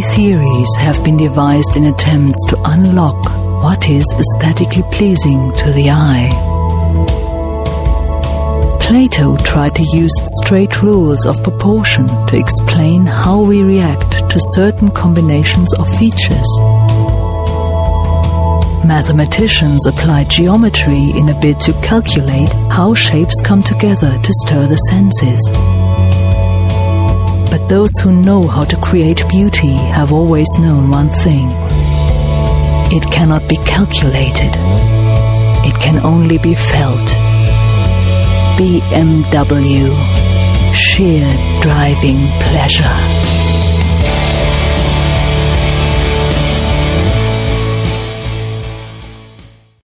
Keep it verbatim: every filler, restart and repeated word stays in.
Many theories have been devised in attempts to unlock what is aesthetically pleasing to the eye. Plato tried to use straight rules of proportion to explain how we react to certain combinations of features. Mathematicians applied geometry in a bid to calculate how shapes come together to stir the senses. But those who know how to create beauty have always known one thing. It cannot be calculated. It can only be felt. B M W, sheer driving pleasure.